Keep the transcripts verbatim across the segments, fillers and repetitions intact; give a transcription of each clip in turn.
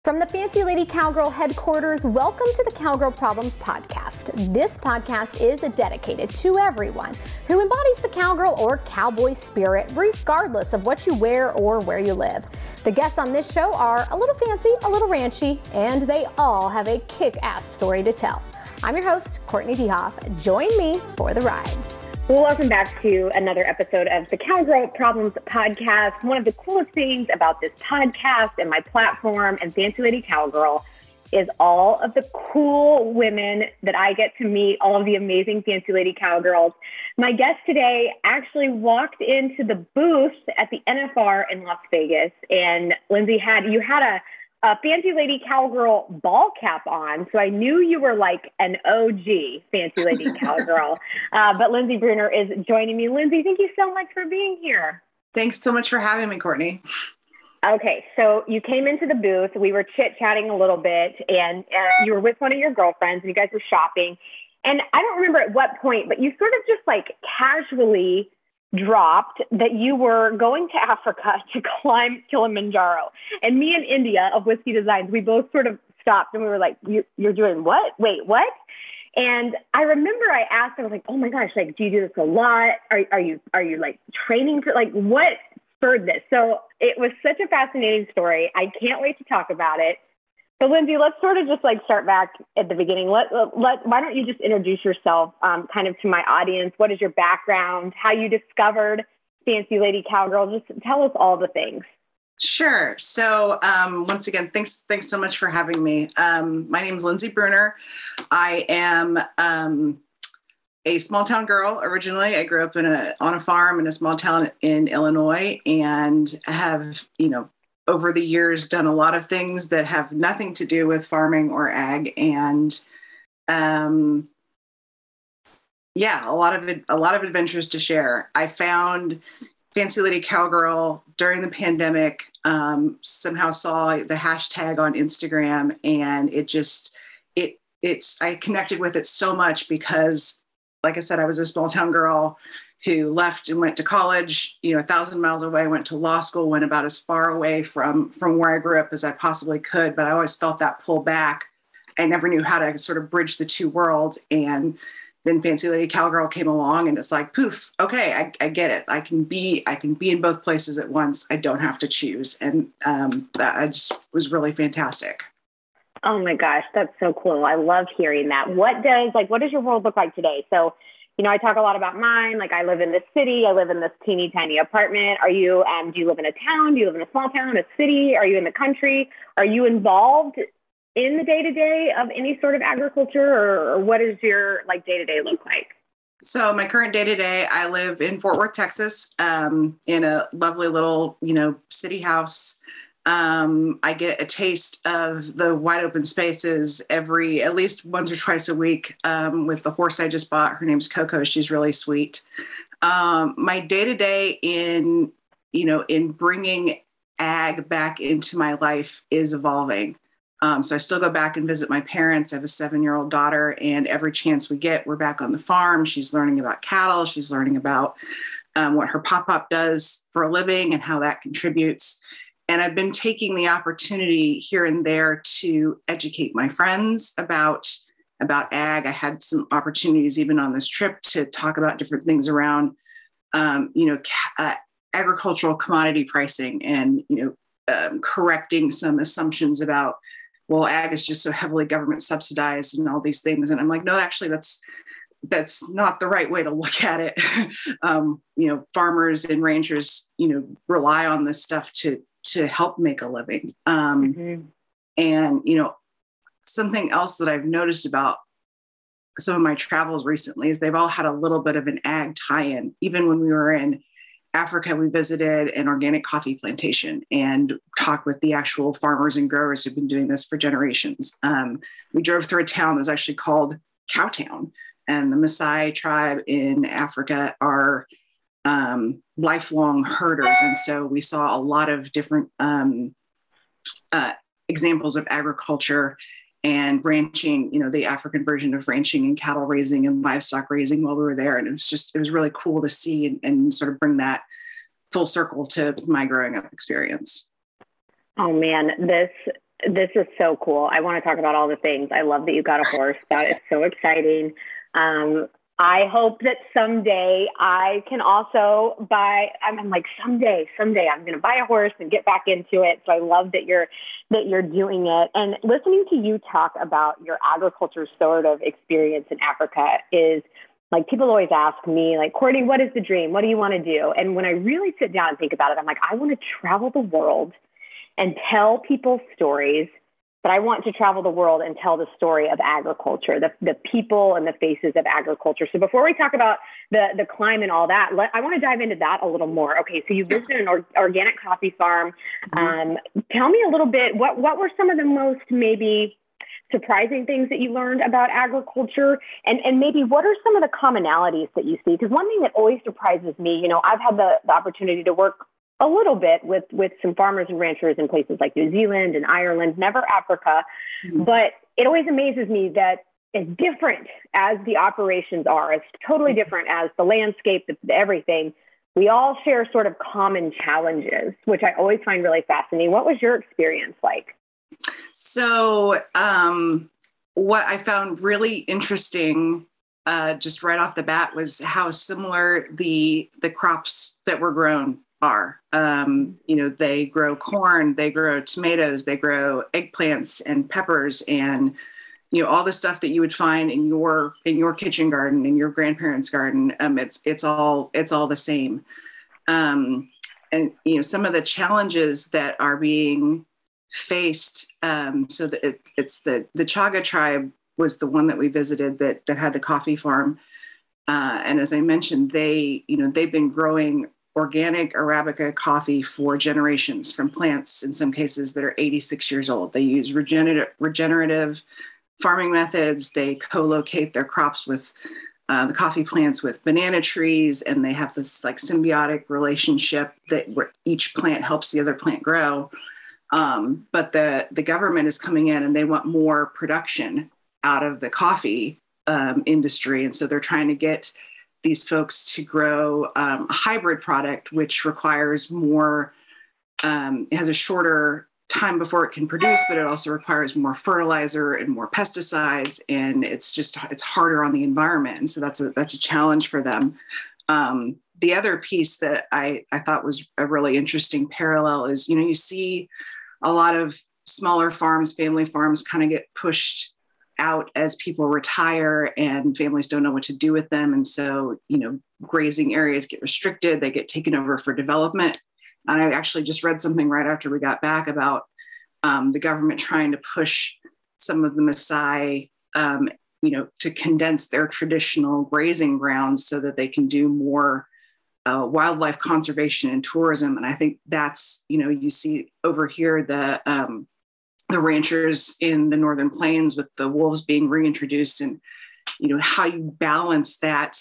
From the Fancy Lady Cowgirl headquarters, welcome to the Cowgirl Problems Podcast. This podcast is dedicated to everyone who embodies the cowgirl or cowboy spirit, regardless of what you wear or where you live. The guests on this show are a little fancy, a little ranchy, and they all have a kick-ass story to tell. I'm your host, Courtney DeHoff. Join me for the ride. Well, welcome back to another episode of the Cowgirl Problems Podcast. One of the coolest things about this podcast and my platform and Fancy Lady Cowgirl is all of the cool women that I get to meet, all of the amazing Fancy Lady Cowgirls. My guest today actually walked into the booth at the N F R in Las Vegas, and Lindsay, had you had a a Fancy Lady Cowgirl ball cap on, so I knew you were like an O G Fancy Lady Cowgirl. Uh, but Lindsay Bruner is joining me. Lindsay, thank you so much for being here. Thanks so much for having me, Courtney. Okay, so you came into the booth. We were chit-chatting a little bit, and uh, you were with one of your girlfriends, and you guys were shopping. And I don't remember at what point, but you sort of just like casually dropped that you were going to Africa to climb Kilimanjaro. And me and India of Whiskey Designs, we both sort of stopped and we were like, you, you're doing what? Wait, what? And I remember I asked, I was like, oh my gosh, like, do you do this a lot? Are, are you, are you like training for, like, what spurred this? So it was such a fascinating story. I can't wait to talk about it. So Lindsay, let's sort of just like start back at the beginning. Let, let, why don't you just introduce yourself um, kind of to my audience? What is your background? How you discovered Fancy Lady Cowgirl? Just tell us all the things. Sure. So um, once again, thanks thanks so much for having me. Um, my name is Lindsay Bruner. I am um, a small town girl originally. I grew up in a on a farm in a small town in Illinois, and have, you know, over the years done a lot of things that have nothing to do with farming or ag. And um, yeah, a lot of it, a lot of adventures to share. I found Fancy Lady Cowgirl during the pandemic, um, somehow saw the hashtag on Instagram, and it just, it, it's, I connected with it so much because, like I said, I was a small town girl who left and went to college, you know, a thousand miles away, went to law school, went about as far away from, from where I grew up as I possibly could. But I always felt that pull back. I never knew how to sort of bridge the two worlds. And then Fancy Lady Cowgirl came along, and it's like, poof, okay, I, I get it. I can be, I can be in both places at once. I don't have to choose. And um, that I just was really fantastic. Oh my gosh, that's so cool. I love hearing that. What does, like, what does your world look like today? So, you know, I talk a lot about mine. Like, I live in this city. I live in this teeny tiny apartment. Are you, um, do you live in a town? Do you live in a small town, a city? Are you in the country? Are you involved in the day-to-day of any sort of agriculture, or, or what does your like day-to-day look like? So my current day-to-day, I live in Fort Worth, Texas, um, in a lovely little, you know, city house. Um, I get a taste of the wide open spaces every, at least once or twice a week, um, with the horse I just bought. Her name's Coco. She's really sweet. Um, my day to day in, you know, in bringing ag back into my life is evolving. Um, so I still go back and visit my parents. I have a seven-year-old daughter, and every chance we get, we're back on the farm. She's learning about cattle. She's learning about um, what her pop-up does for a living and how that contributes. And I've been taking the opportunity here and there to educate my friends about, about ag. I had some opportunities even on this trip to talk about different things around, um, you know, uh, agricultural commodity pricing, and, you know, um, correcting some assumptions about, well, ag is just so heavily government subsidized and all these things. And I'm like, no, actually, that's that's not the right way to look at it. um, you know, farmers and ranchers, you know, rely on this stuff to to help make a living. Um, mm-hmm. And, you know, something else that I've noticed about some of my travels recently is they've all had a little bit of an ag tie-in. Even when we were in Africa, we visited an organic coffee plantation and talked with the actual farmers and growers who've been doing this for generations. Um, we drove through a town that's actually called Cowtown, and the Maasai tribe in Africa are um, lifelong herders. And so we saw a lot of different um, uh, examples of agriculture and ranching, you know, the African version of ranching and cattle raising and livestock raising while we were there. And it was just, it was really cool to see and, and sort of bring that full circle to my growing up experience. Oh man, this This is so cool. I want to talk about all the things. I love that you got a horse. That is so exciting. Um, I hope that someday I can also buy, I'm like, someday, someday I'm going to buy a horse and get back into it. So I love that you're, that you're doing it. And listening to you talk about your agriculture sort of experience in Africa is like, people always ask me like, Courtney, what is the dream? What do you want to do? And when I really sit down and think about it, I'm like, I want to travel the world and tell people stories. But I want to travel the world and tell the story of agriculture, the, the people and the faces of agriculture. So before we talk about the, the climb and all that, let, I want to dive into that a little more. Okay, so you visited an or, organic coffee farm. Um, tell me a little bit, what, what were some of the most maybe surprising things that you learned about agriculture? And, and maybe what are some of the commonalities that you see? Because one thing that always surprises me, you know, I've had the, the opportunity to work a little bit with, with some farmers and ranchers in places like New Zealand and Ireland, never Africa. Mm-hmm. But it always amazes me that as different as the operations are, as totally different as the landscape, the, everything, we all share sort of common challenges, which I always find really fascinating. What was your experience like? So um, what I found really interesting uh, just right off the bat was how similar the the crops that were grown are. Um, you know, they grow corn, they grow tomatoes, they grow eggplants and peppers and, you know, all the stuff that you would find in your, in your kitchen garden, in your grandparents' garden. Um, it's, it's all, it's all the same. Um, and, you know, some of the challenges that are being faced. Um, so that it, it's the, the Chaga tribe was the one that we visited that, that had the coffee farm. Uh, and as I mentioned, they, you know, they've been growing organic Arabica coffee for generations from plants, in some cases that are eighty-six years old. They use regenerative, regenerative farming methods. They co-locate their crops with uh, the coffee plants with banana trees, and they have this like symbiotic relationship that where each plant helps the other plant grow. Um, but the, the government is coming in and they want more production out of the coffee um, industry. And so they're trying to get these folks to grow um, a hybrid product, which requires more, um, it has a shorter time before it can produce, but it also requires more fertilizer and more pesticides. And it's just, it's harder on the environment. And so that's a, that's a challenge for them. Um, the other piece that I, I thought was a really interesting parallel is, you know, you see a lot of smaller farms, family farms kind of get pushed out as people retire and families don't know what to do with them. And so, you know, grazing areas get restricted, they get taken over for development. And I actually just read something right after we got back about um, the government trying to push some of the Maasai, um, you know, to condense their traditional grazing grounds so that they can do more uh, wildlife conservation and tourism. And I think that's, you know, you see over here the, um, the ranchers in the Northern Plains with the wolves being reintroduced, and, you know, how you balance that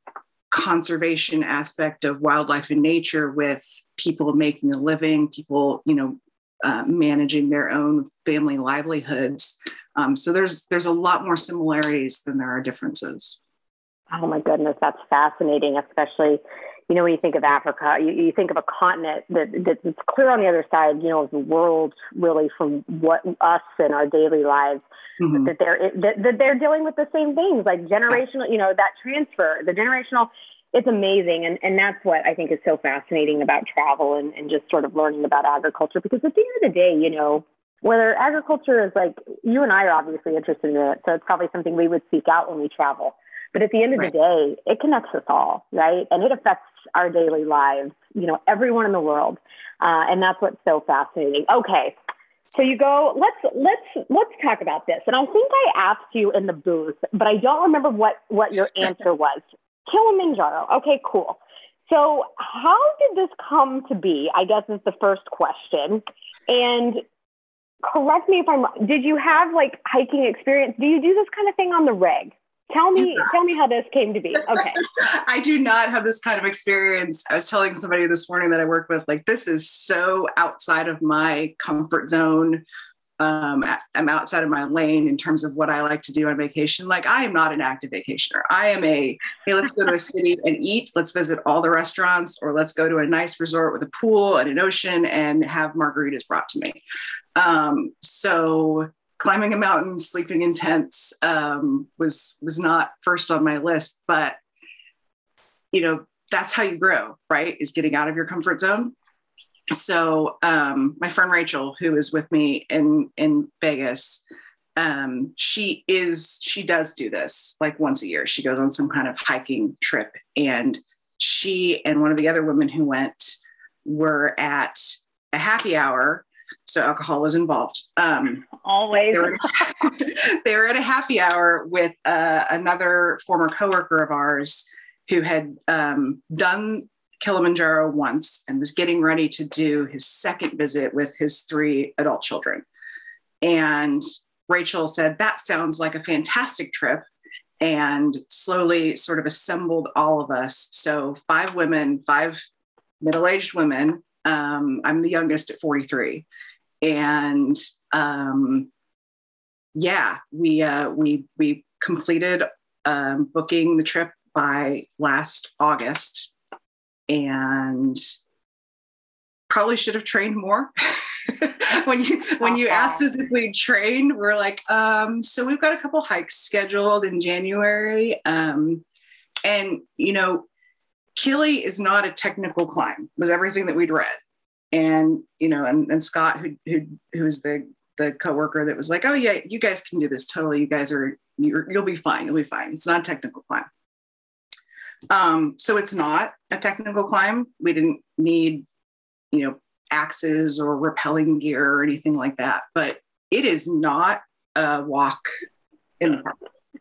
conservation aspect of wildlife and nature with people making a living, people, you know, uh, managing their own family livelihoods. Um, so there's, there's a lot more similarities than there are differences. Oh my goodness. That's fascinating. Especially, you know, when you think of Africa, you, you think of a continent that, that's clear on the other side, you know, of the world, really, from what us and our daily lives, mm-hmm. that they're that, that they're dealing with the same things, like generational, you know, that transfer, the generational. It's amazing, and and that's what I think is so fascinating about travel and, and just sort of learning about agriculture. Because at the end of the day, you know, whether agriculture is like, you and I are obviously interested in it, so it's probably something we would seek out when we travel. But at the end of right. the day, it connects us all, right? And it affects our daily lives, you know, everyone in the world. Uh, and that's what's so fascinating. Okay. So you go, let's, let's, let's talk about this. And I think I asked you in the booth, but I don't remember what, what your answer was. Kilimanjaro. Okay, cool. So how did this come to be? I guess is the first question. And correct me if I'm wrong. Did you have like hiking experience? Do you do this kind of thing on the reg? Tell me, tell me how this came to be. Okay. I do not have this kind of experience. I was telling somebody this morning that I work with, like, this is so outside of my comfort zone. Um, I'm outside of my lane in terms of what I like to do on vacation. Like, I am not an active vacationer. I am a, hey, let's go to a city and eat. Let's visit all the restaurants, or let's go to a nice resort with a pool and an ocean and have margaritas brought to me. Um, so climbing a mountain, sleeping in tents, um, was, was not first on my list, but you know, that's how you grow, right? Is getting out of your comfort zone. So, um, my friend Rachel, who is with me in, in Vegas, um, she is, she does do this like once a year. She goes on some kind of hiking trip, and she and one of the other women who went were at a happy hour. So alcohol was involved. Um, Always. They were, they were at a happy hour with uh, another former coworker of ours who had um, done Kilimanjaro once and was getting ready to do his second visit with his three adult children. And Rachel said, that sounds like a fantastic trip, and slowly sort of assembled all of us. So five women, five middle-aged women. Um, I'm the youngest at forty-three. And um, yeah, we, uh, we, we completed um, booking the trip by last August, and probably should have trained more. when you when you asked us if we'd train, we're like, um, so we've got a couple hikes scheduled in January. Um, and you know, Kili is not a technical climb, was everything that we'd read. And, you know, and, and Scott, who, who, who is the, the coworker that was like, oh yeah, you guys can do this. Totally. You guys are, you're, you'll be fine. You'll be fine. It's not a technical climb. Um, so it's not a technical climb. We didn't need, you know, axes or rappelling gear or anything like that, but it is not a walk in the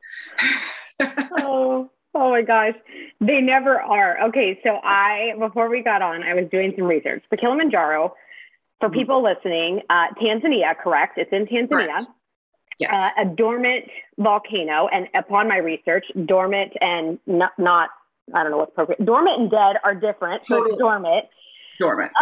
park. oh, oh my gosh. They never are. Okay. So I, before we got on, I was doing some research. The Kilimanjaro, for people listening, uh, Tanzania, correct? It's in Tanzania. Correct. Yes. Uh, a dormant volcano. And upon my research, dormant and not, not I don't know what's appropriate. Dormant and dead are different. So Totally. it's dormant. Dormant.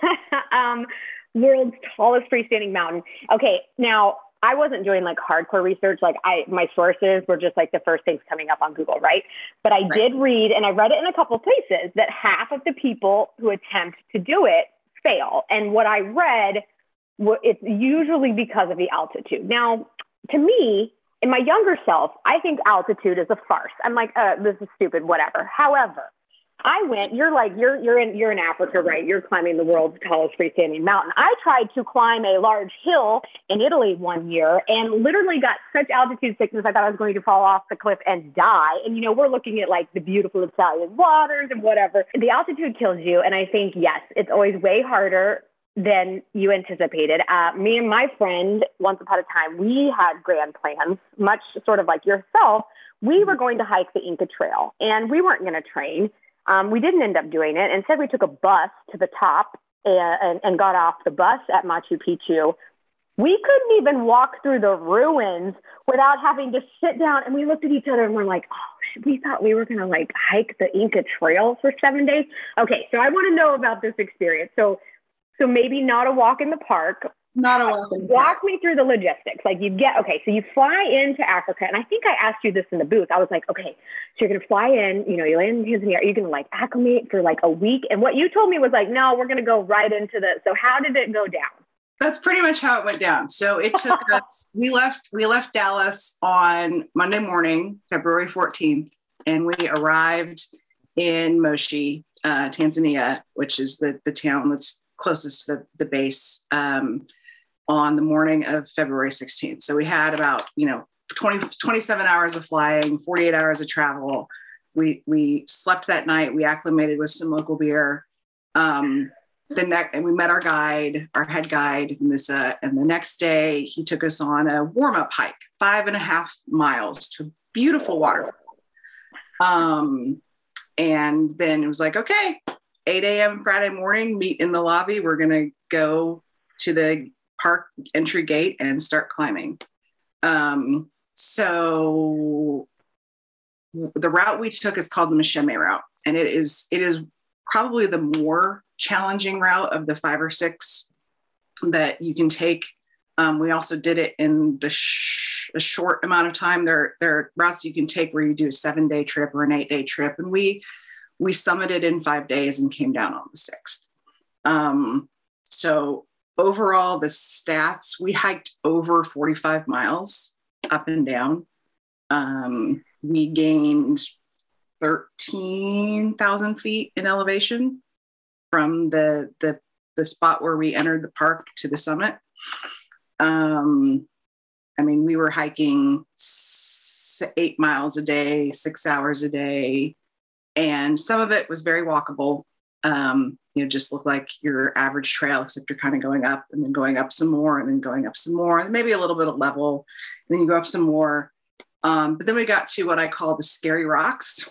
um, world's tallest freestanding mountain. Okay. Now, I wasn't doing like hardcore research. Like I, my sources were just like the first things coming up on Google, right? But I right. did read, and I read it in a couple places, that half of the people who attempt to do it fail. And what I read, it's usually because of the altitude. Now, to me, in my younger self, I think altitude is a farce. I'm like, uh, this is stupid, whatever. However, I went, you're like, you're, you're in, you're in Africa, right? You're climbing the world's tallest freestanding mountain. I tried to climb a large hill in Italy one year and literally got such altitude sickness. I thought I was going to fall off the cliff and die. And, you know, we're looking at like the beautiful Italian waters and whatever. The altitude kills you. And I think, yes, it's always way harder than you anticipated. Uh, me and my friend, once upon a time, we had grand plans, much sort of like yourself. We were going to hike the Inca Trail, and we weren't going to train. Um, we didn't end up doing it. Instead, we took a bus to the top and, and, and got off the bus at Machu Picchu. We couldn't even walk through the ruins without having to sit down. And we looked at each other and we're like, oh, we thought we were going to like hike the Inca Trail for seven days. Okay, so I want to know about this experience. So, so maybe not a walk in the park. Not a walk in the Walk park. me through the logistics. Like you get, okay, so you fly into Africa. And I think I asked you this in the booth. I was like, okay, so you're going to fly in, you know, you land in Tanzania. Are you going to like acclimate for like a week? And what you told me was like, no, we're going to go right into the, so how did it go down? That's pretty much how it went down. So it took us, we left, we left Dallas on Monday morning, February fourteenth, and we arrived in Moshi, uh, Tanzania, which is the, the town that's closest to the, the base, um, on the morning of February sixteenth. So we had about, you know, twenty, twenty-seven hours of flying, forty-eight hours of travel. We, we slept that night. We acclimated with some local beer. Um, the next, and we met our guide, our head guide, Musa. And the next day he took us on a warm-up hike, five and a half miles to a beautiful waterfall. Um, and then it was like, okay, eight a.m. Friday morning, meet in the lobby. We're going to go to the park entry gate and start climbing. Um, so the route we took is called the Masheme route. And it is, it is probably the more challenging route of the five or six that you can take. Um, we also did it in the sh- a short amount of time. There, there are routes you can take where you do a seven day trip or an eight day trip. And we, we summited in five days and came down on the sixth. Um, so overall, the stats, we hiked over forty-five miles up and down. Um, we gained thirteen thousand feet in elevation from the, the, the spot where we entered the park to the summit. Um, I mean, we were hiking eight miles a day, six hours a day, and some of it was very walkable. Um, you know, just looked like your average trail, except you're kind of going up and then going up some more and then going up some more, and maybe a little bit of level, and then you go up some more. Um, but then we got to what I call the scary rocks.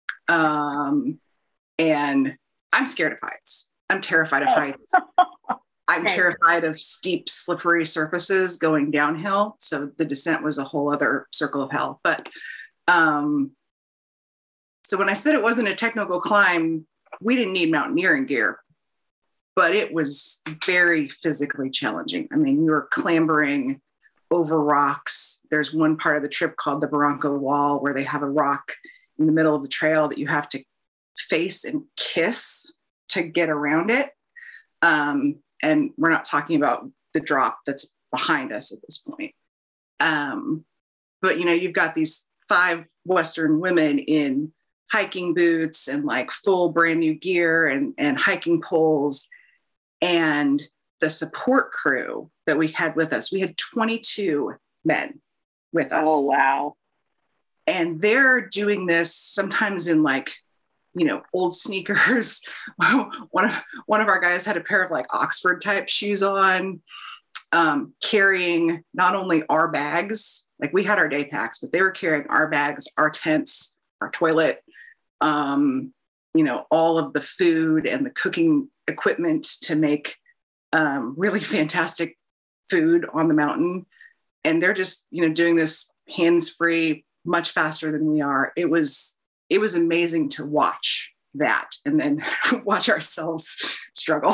Um, and I'm scared of heights. I'm terrified of heights. I'm Okay. terrified of steep, slippery surfaces going downhill. So the descent was a whole other circle of hell. But um, so when I said it wasn't a technical climb, we didn't need mountaineering gear, but it was very physically challenging. I mean, we were clambering over rocks. There's one part of the trip called the Barranco Wall where they have a rock in the middle of the trail that you have to face and kiss to get around it. Um, and we're not talking about the drop that's behind us at this point. Um, but, you know, you've got these five Western women in hiking boots and like full brand new gear and, and hiking poles. And the support crew that we had with us, we had twenty-two men with us. Oh, wow. And they're doing this sometimes in like, you know, old sneakers. one of one of our guys had a pair of like Oxford type shoes on, um, carrying not only our bags, like we had our day packs, but they were carrying our bags, our tents, our toilet, um, you know, all of the food and the cooking equipment to make um, really fantastic food on the mountain. And they're just, you know, doing this hands-free, much faster than we are. It was, it was amazing to watch that and then watch ourselves struggle.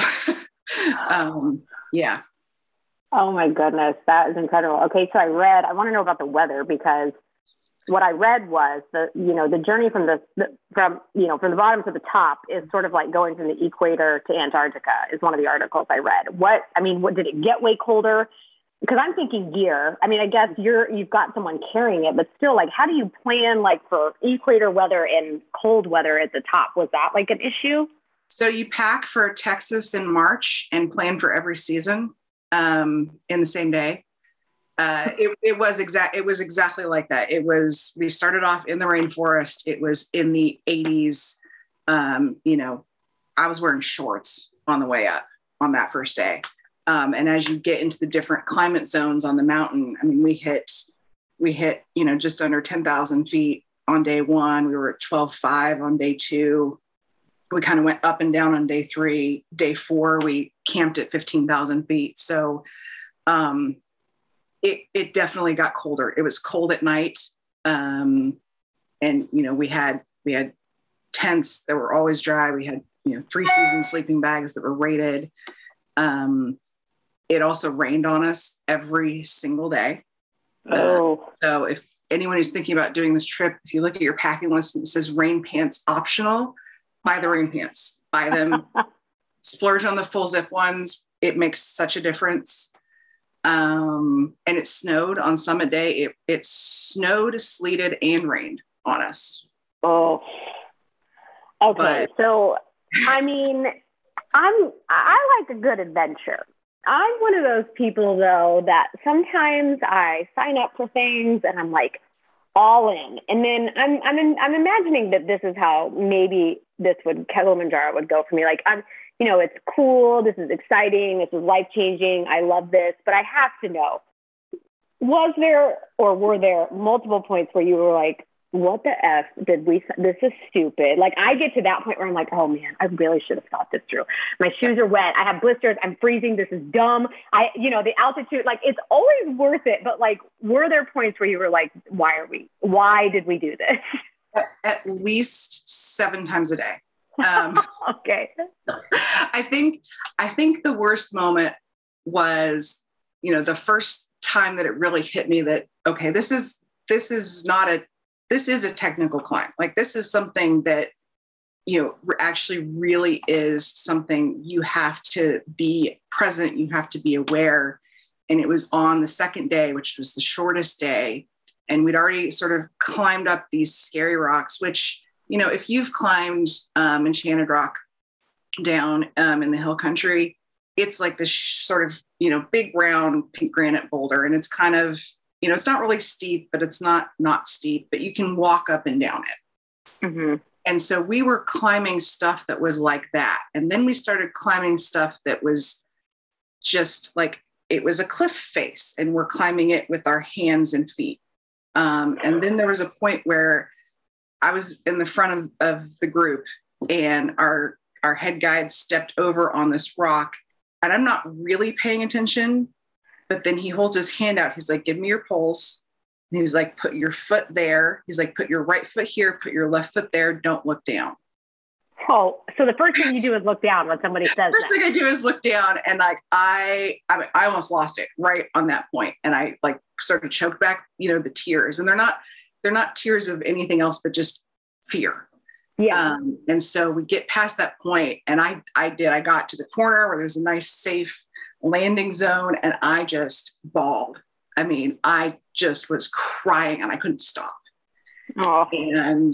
um, yeah. Oh my goodness, that is incredible. Okay, so I read, I want to know about the weather, because what I read was the, you know, the journey from the, the from, you know, from the bottom to the top is sort of like going from the equator to Antarctica is one of the articles I read. What, I mean, what, did it get way colder? Because I'm thinking gear. I mean, I guess you're, you've got someone carrying it, but still, like, how do you plan like for equator weather and cold weather at the top? Was that like an issue? So you pack for Texas in March and plan for every season um, in the same day. Uh, it, it was exact. It was exactly like that. It was, we started off in the rainforest. It was in the eighties. Um, you know, I was wearing shorts on the way up on that first day. Um, and as you get into the different climate zones on the mountain, I mean, we hit, we hit, you know, just under ten thousand feet on day one. We were at twelve five on day two. We kind of went up and down on day three. Day four, we camped at fifteen thousand feet. So um, it, it definitely got colder. It was cold at night. Um, and, you know, we had, we had tents that were always dry. We had, you know, three season sleeping bags that were rated. Um, it also rained on us every single day. Oh. Uh, so if anyone who's thinking about doing this trip, if you look at your packing list and it says rain pants optional, buy the rain pants, buy them, splurge on the full zip ones. It makes such a difference. Um, and it snowed on Summit Day. It, it snowed, sleeted, and rained on us. Oh, okay. But, so, I mean, I'm, I like a good adventure. I'm one of those people, though, that sometimes I sign up for things and I'm like all in. And then I'm, I'm, in, I'm imagining that this is how maybe this would, Kilimanjaro would go for me. Like, I'm, you know, it's cool. This is exciting. This is life-changing. I love this. But I have to know, was there or were there multiple points where you were like, what the F did we, this is stupid. Like, I get to that point where I'm like, oh man, I really should have thought this through. My shoes are wet. I have blisters. I'm freezing. This is dumb. I, you know, the altitude, like, it's always worth it. But like, were there points where you were like, why are we, why did we do this? At, at least seven times a day. Um, okay. I think, I think the worst moment was, you know, the first time that it really hit me that, okay, this is, this is not a, this is a technical climb. Like, this is something that you know, actually really is something you have to be present. You have to be aware. And it was on the second day, which was the shortest day. And we'd already sort of climbed up these scary rocks, which, you know, if you've climbed um, Enchanted Rock down um, in the hill country, it's like this sh- sort of, you know, big brown pink granite boulder. And it's kind of, you know, it's not really steep, but it's not not steep, but you can walk up and down it. Mm-hmm. And so we were climbing stuff that was like that. And then we started climbing stuff that was just like, it was a cliff face, and we're climbing it with our hands and feet. Um, and then there was a point where I was in the front of, of the group, and our, our head guide stepped over on this rock, and I'm not really paying attention, but then he holds his hand out. He's like, give me your poles. And he's like, put your foot there. He's like, put your right foot here, put your left foot there. Don't look down. Oh, so the first thing you do is look down when somebody says First that. thing I do is look down, and like, I, I, mean, I almost lost it right on that point. And I like sort of choked back, you know, the tears, and they're not, they're not tears of anything else, but just fear. Yeah. Um, and so we get past that point, and I, I did, I got to the corner where there's a nice, safe landing zone, and I just bawled. I mean, I just was crying, and I couldn't stop. Oh. And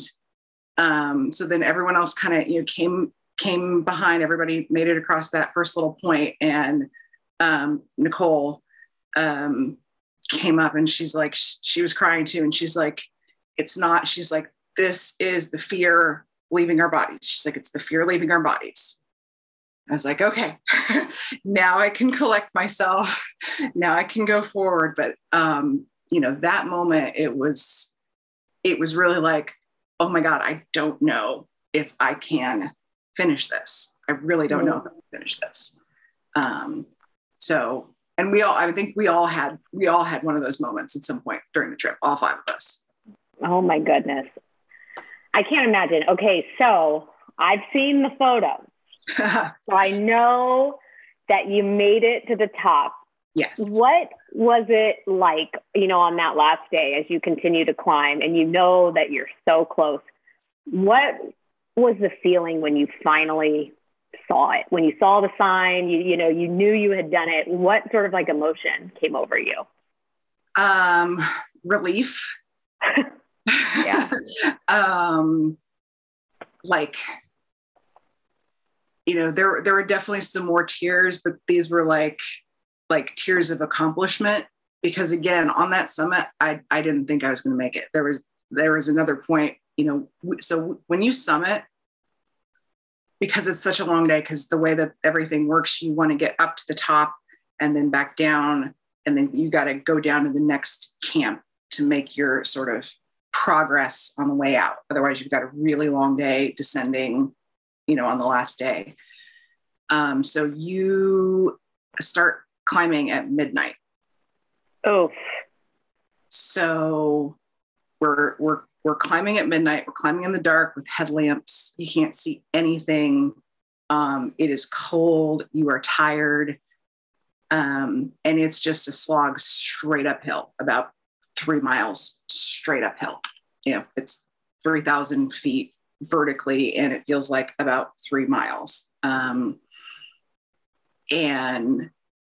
um, so then everyone else kind of, you know, came, came behind. Everybody made it across that first little point. And um, Nicole um, came up, and she's like, she, she was crying too. And she's like, it's not, she's like, this is the fear leaving our bodies. She's like, it's the fear leaving our bodies. I was like, okay, now I can collect myself. Now I can go forward. But, um, you know, that moment, it was, it was really like, oh my God, I don't know if I can finish this. I really don't know if I can finish this. Um, so, and we all, I think we all had, we all had one of those moments at some point during the trip, all five of us. Oh my goodness. I can't imagine. Okay. So I've seen the photos. So I know that you made it to the top. Yes. What was it like, you know, on that last day as you continue to climb and you know that you're so close? What was the feeling when you finally saw it? When you saw the sign, you, you know, you knew you had done it. What sort of like emotion came over you? Um, relief. Yeah. um, like, you know, there, there were definitely some more tears, but these were like, like tears of accomplishment, because again, on that summit, I, I didn't think I was going to make it. There was, there was another point, you know, so when you summit, because it's such a long day, because the way that everything works, you want to get up to the top and then back down. And then you got to go down to the next camp to make your sort of progress on the way out. Otherwise you've got a really long day descending, you know, on the last day. Um, so you start climbing at midnight. Oh. So we're, we're, we're climbing at midnight. We're climbing in the dark with headlamps. You can't see anything. Um, it is cold. You are tired. Um, and it's just a slog straight uphill, about three miles straight uphill. You know, it's three thousand feet vertically, and it feels like about three miles. Um, and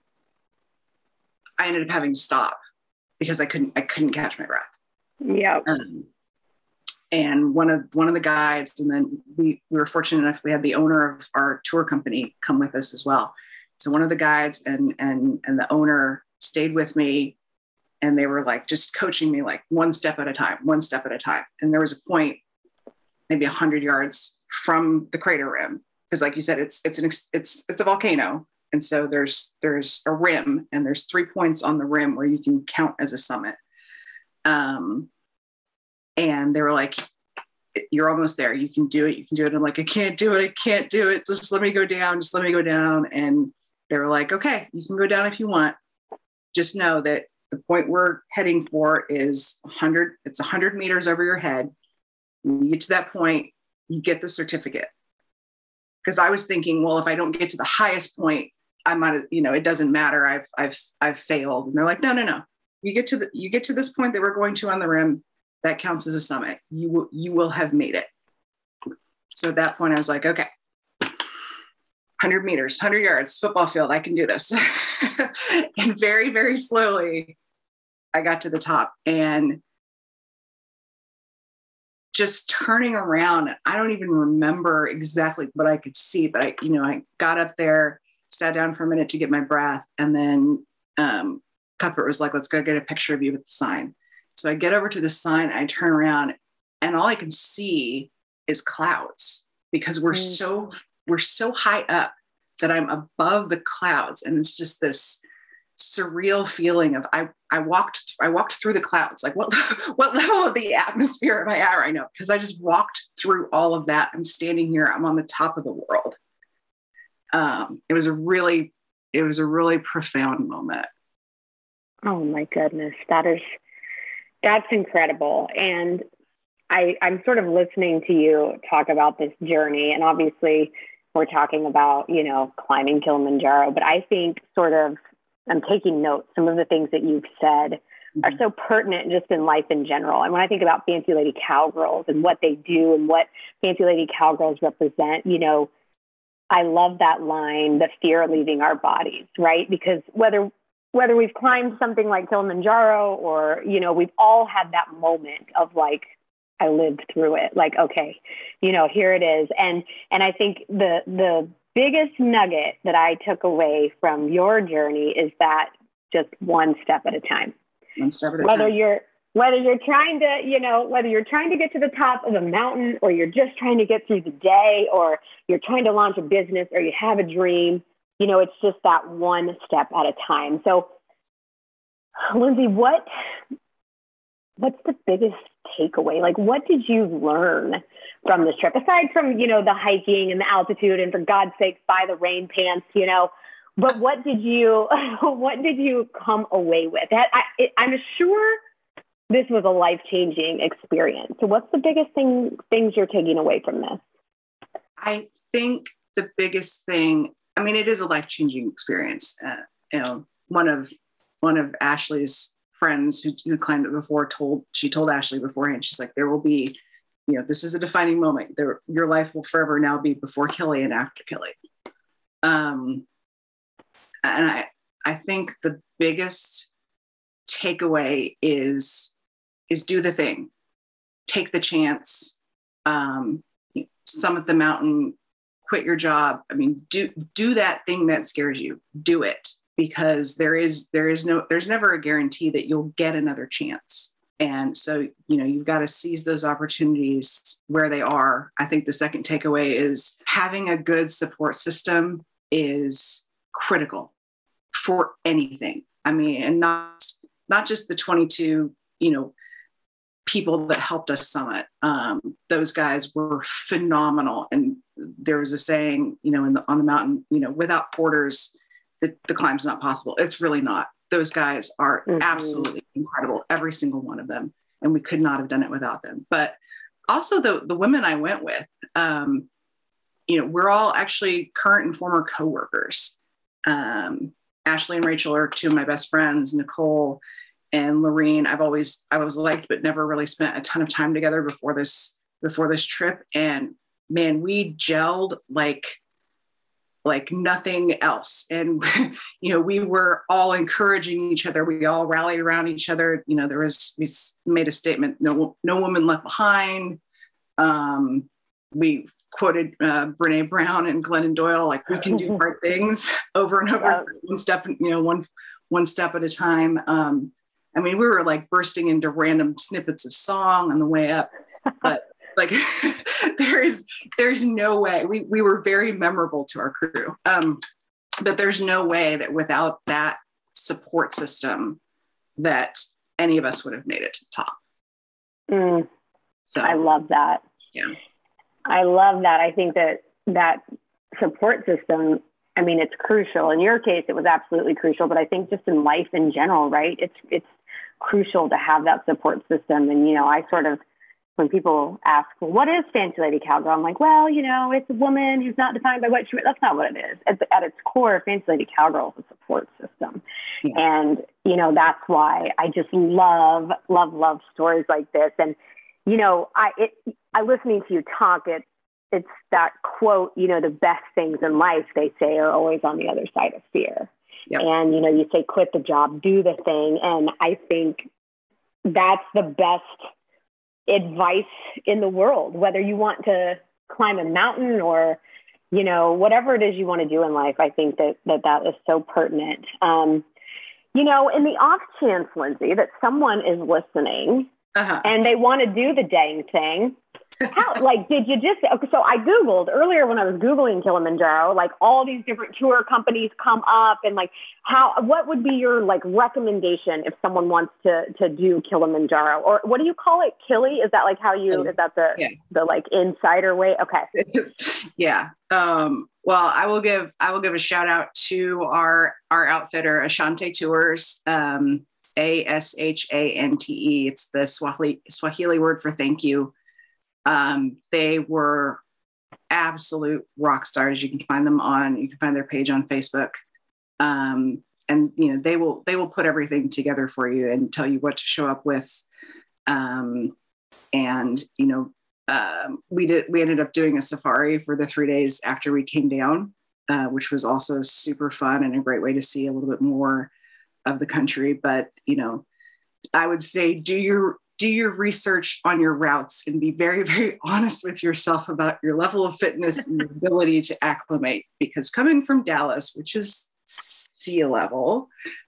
I ended up having to stop because I couldn't, I couldn't catch my breath. Yeah. Um, and one of, one of the guides, and then we, we were fortunate enough, we had the owner of our tour company come with us as well. So one of the guides and, and, and the owner stayed with me, and they were like, just coaching me, like one step at a time, one step at a time. And there was a point, maybe a hundred yards from the crater rim. Cause like you said, it's, it's an, it's, it's a volcano. And so there's, there's a rim, and there's three points on the rim where you can count as a summit. Um, and they were like, you're almost there. You can do it. You can do it. I'm like, I can't do it. I can't do it. Just let me go down. Just let me go down. And they were like, okay, you can go down if you want. Just know that the point we're heading for is one hundred. It's one hundred meters over your head. When you get to that point, you get the certificate. Because I was thinking, well, if I don't get to the highest point, I might, you know, it doesn't matter. I've, I've, I've failed. And they're like, no, no, no. You get to the, you get to this point that we're going to on the rim. That counts as a summit. You will, you will have made it. So at that point I was like, okay, one hundred meters, one hundred yards, football field, I can do this. And very, very slowly I got to the top, and just turning around, I don't even remember exactly what I could see, but I, you know, I got up there, sat down for a minute to get my breath. And then um, Cuthbert was like, let's go get a picture of you with the sign. So I get over to the sign, I turn around, and all I can see is clouds, because we're mm. so, we're so high up that I'm above the clouds. And it's just this surreal feeling of, I, I walked, I walked through the clouds. Like what, what level of the atmosphere am I at right now? Because I just walked through all of that. I'm standing here, I'm on the top of the world. Um, it was a really, it was a really profound moment. Oh my goodness. That is, that's incredible. And I, I'm sort of listening to you talk about this journey, and obviously we're talking about, you know, climbing Kilimanjaro, but I think sort of, I'm taking notes. Some of the things that you've said mm-hmm. are so pertinent just in life in general. And when I think about Fancy Lady Cowgirls and what they do and what Fancy Lady Cowgirls represent, you know, I love that line, the fear leaving our bodies, right? Because whether whether we've climbed something like Kilimanjaro or, you know, we've all had that moment of like, I lived through it. Like, okay, you know, here it is. And and I think the the biggest nugget that I took away from your journey is that just one step at a time. One step at a whether time. you're whether you're trying to, you know, whether you're trying to get to the top of a mountain, or you're just trying to get through the day, or you're trying to launch a business, or you have a dream, you know, it's just that one step at a time. So, Lindsay, what what's the biggest takeaway? Like, what did you learn from this trip, aside from, you know, the hiking and the altitude, and for God's sake, buy the rain pants, you know, but what did you, what did you come away with? I, I, I'm sure this was a life-changing experience. So what's the biggest thing, things you're taking away from this? I think the biggest thing, I mean, it is a life-changing experience. Uh, you know, one of, one of Ashley's friends who, who climbed it before told, she told Ashley beforehand, she's like, there will be, you know, this is a defining moment. There, your life will forever now be before Kili and after Kili. Um, and I, I think the biggest takeaway is, is do the thing, take the chance, um, summit the mountain, quit your job. I mean, do, do that thing that scares you, do it, because there is, there is no, there's never a guarantee that you'll get another chance. And so, you know, you've got to seize those opportunities where they are. I think the second takeaway is having a good support system is critical for anything. I mean, and not, not just the twenty-two, you know, people that helped us summit. Um, those guys were phenomenal. And there was a saying, you know, in the, on the mountain, you know, without porters, the, the climb's not possible. It's really not. Those guys are mm-hmm. absolutely incredible, every single one of them. And we could not have done it without them. But also the, the women I went with, um, you know, we're all actually current and former coworkers. Um, Ashley and Rachel are two of my best friends. Nicole and Lorene, I've always, I was liked, but never really spent a ton of time together before this, before this trip. And man, we gelled like, like nothing else. And, you know, we were all encouraging each other. We all rallied around each other. You know, there was, we made a statement, no, no woman left behind. Um, we quoted uh, Brene Brown and Glennon Doyle, like we can do hard things over and over, yeah. one step, you know, one, one step at a time. Um, I mean, we were like bursting into random snippets of song on the way up, but like there is, there's no way we, we were very memorable to our crew. Um, but there's no way that without that support system that any of us would have made it to the top. Mm, so I love that. Yeah. I love that. I think that that support system, I mean, it's crucial. In your case, it was absolutely crucial, but I think just in life in general, right? It's, it's crucial to have that support system. And, you know, I sort of, when people ask, well, what is Fancy Lady Cowgirl? I'm like, well, you know, it's a woman who's not defined by what she, that's not what it is. At, at its core, Fancy Lady Cowgirl is a support system. Yeah. And, you know, that's why I just love, love, love stories like this. And, you know, I, it, I listening to you talk, it, it's that quote, you know, the best things in life, they say, are always on the other side of fear. Yep. And, you know, you say, quit the job, do the thing. And I think that's the best advice in the world, whether you want to climb a mountain or, you know, whatever it is you want to do in life. I think that that, that is so pertinent. Um, you know, in the off chance, Lindsay, that someone is listening uh-huh. and they want to do the dang thing, how, like, did you just, so I Googled earlier when I was Googling Kilimanjaro, like all these different tour companies come up and like how, what would be your like recommendation if someone wants to, to do Kilimanjaro, or what do you call it? Kili? Is that like how you, is that the, yeah. the like insider way? Okay. yeah. Um, well, I will give, I will give a shout out to our, our outfitter, Ashante Tours, um, A S H A N T E. It's the Swahili, Swahili word for thank you. Um, they were absolute rock stars. You can find them on, you can find their page on Facebook. Um, and, you know, they will, they will put everything together for you and tell you what to show up with. Um, and, you know, um, we did, we ended up doing a safari for the three days after we came down, uh, which was also super fun and a great way to see a little bit more of the country. But, you know, I would say do your, do your research on your routes and be very, very honest with yourself about your level of fitness and your ability to acclimate, because coming from Dallas, which is sea level,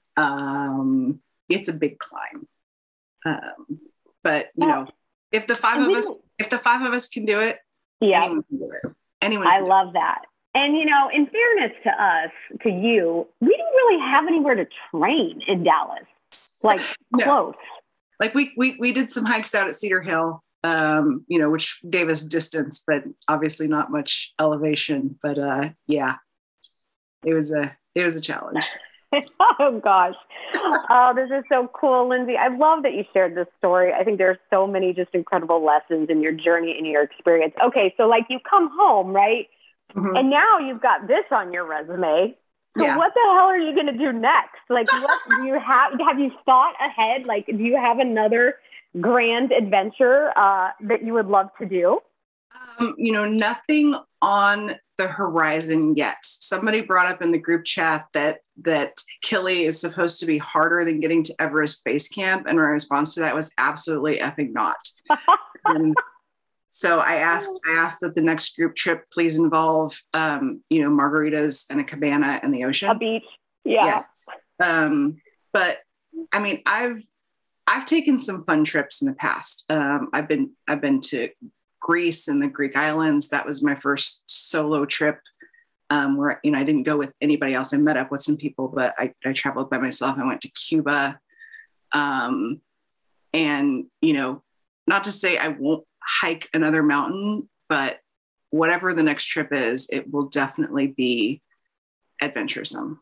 um, it's a big climb. Um, but you know, if the five of us, if the five of us can do it, yeah, anyone can do it. Anyone. I love that. And, you know, in fairness to us, to you, we didn't really have anywhere to train in Dallas, like no. close. Like we, we, we did some hikes out at Cedar Hill, um, you know, which gave us distance, but obviously not much elevation, but, uh, yeah, it was a, it was a challenge. Oh gosh. Oh, this is so cool, Lindsay. I love that you shared this story. I think there's so many just incredible lessons in your journey and your experience. Okay. So like you come home, right? Mm-hmm. And now you've got this on your resume. So yeah. What the hell are you going to do next? Like, what do you have? Have you thought ahead? Like, do you have another grand adventure uh, that you would love to do? Um, you know, nothing on the horizon yet. Somebody brought up in the group chat that that Kili is supposed to be harder than getting to Everest Base Camp, and my response to that was absolutely effing not. And so I asked, I asked that the next group trip please involve, um, you know, margaritas and a cabana in the ocean. A beach. Yeah. Yes. Um, but I mean, I've, I've taken some fun trips in the past. Um, I've been, I've been to Greece and the Greek islands. That was my first solo trip, um, where, you know, I didn't go with anybody else. I met up with some people, but I, I traveled by myself. I went to Cuba. Um, and, you know, not to say I won't hike another mountain, but whatever the next trip is, it will definitely be adventuresome.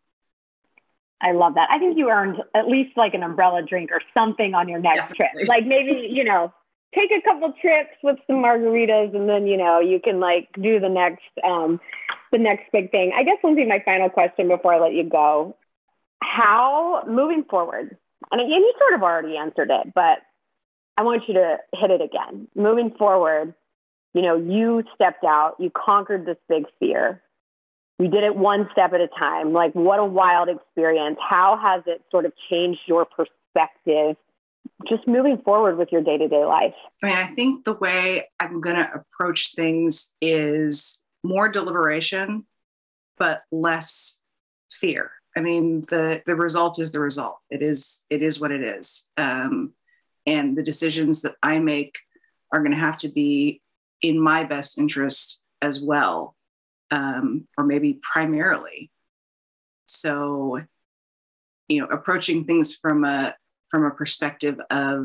I love that. I think you earned at least like an umbrella drink or something on your next definitely. trip. Like maybe, you know, take a couple trips with some margaritas and then, you know, you can like do the next, um, the next big thing. I guess, Lindsay, my final question before I let you go, how moving forward, and again, you sort of already answered it, but I want you to hit it again. Moving forward, you know, you stepped out, you conquered this big fear. You did it one step at a time. Like, what a wild experience. How has it sort of changed your perspective just moving forward with your day-to-day life? I mean, I think the way I'm going to approach things is more deliberation, but less fear. I mean, the, the result is the result. It is, it is what it is. Um, And the decisions that I make are going to have to be in my best interest as well, um, or maybe primarily. So, you know, approaching things from a from a perspective of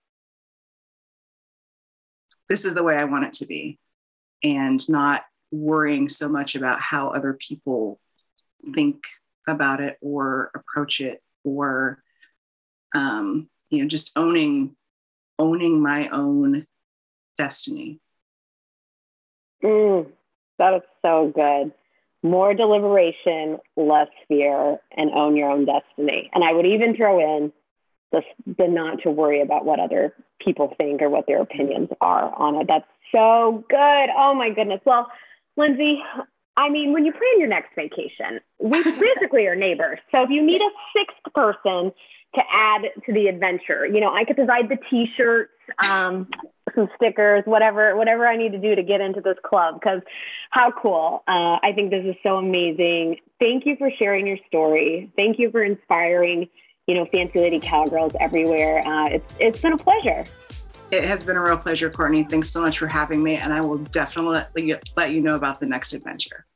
this is the way I want it to be, and not worrying so much about how other people think about it or approach it, or um, you know, just owning, owning my own destiny. Mm, that is so good. More deliberation, less fear, and own your own destiny. And I would even throw in the, the not to worry about what other people think or what their opinions are on it. That's so good. Oh my goodness. Well, Lindsay, I mean, when you plan your next vacation, we basically are neighbors. So if you need a sixth person to add to the adventure, you know, I could provide the t-shirts, um, some stickers, whatever, whatever I need to do to get into this club. Because how cool. Uh, I think this is so amazing. Thank you for sharing your story. Thank you for inspiring, you know, Fancy Lady Cowgirls everywhere. Uh, it's It's been a pleasure. It has been a real pleasure, Courtney. Thanks so much for having me. And I will definitely let you know about the next adventure.